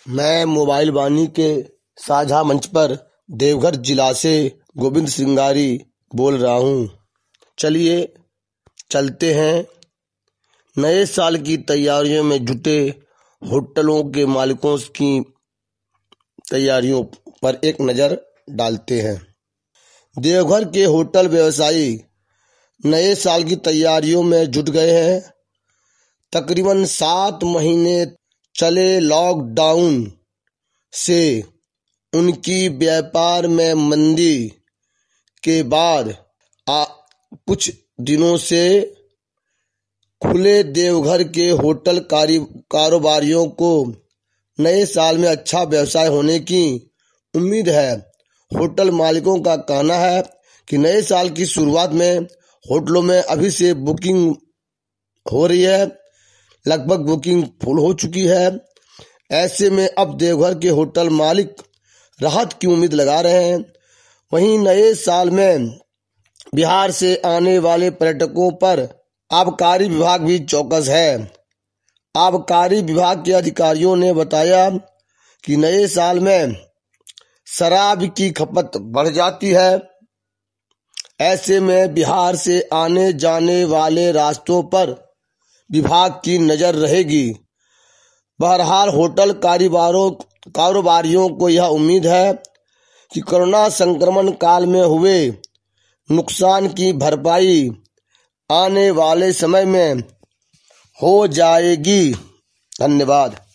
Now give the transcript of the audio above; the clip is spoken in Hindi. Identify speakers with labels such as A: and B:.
A: मैं मोबाइल वाणी के साझा मंच पर देवघर जिला से गोविंद सिंगारी बोल रहा हूँ। चलिए चलते हैं नए साल की तैयारियों में जुटे होटलों के मालिकों की तैयारियों पर एक नज़र डालते हैं। देवघर के होटल व्यवसायी नए साल की तैयारियों में जुट गए हैं। तकरीबन 7 महीने चले लॉकडाउन से उनकी व्यापार में मंदी के बाद कुछ दिनों से खुले देवघर के होटल कारोबारियों को नए साल में अच्छा व्यवसाय होने की उम्मीद है। होटल मालिकों का कहना है कि नए साल की शुरुआत में होटलों में अभी से बुकिंग हो रही है, लगभग बुकिंग फुल हो चुकी है। ऐसे में अब देवघर के होटल मालिक राहत की उम्मीद लगा रहे हैं। वहीं नए साल में बिहार से आने वाले पर्यटकों पर आबकारी विभाग भी चौकस है। आबकारी विभाग के अधिकारियों ने बताया कि नए साल में शराब की खपत बढ़ जाती है। ऐसे में बिहार से आने जाने वाले रास्तों पर विभाग की नज़र रहेगी। बहरहाल होटल कारोबारियों को यह उम्मीद है कि कोरोना संक्रमण काल में हुए नुकसान की भरपाई आने वाले समय में हो जाएगी। धन्यवाद।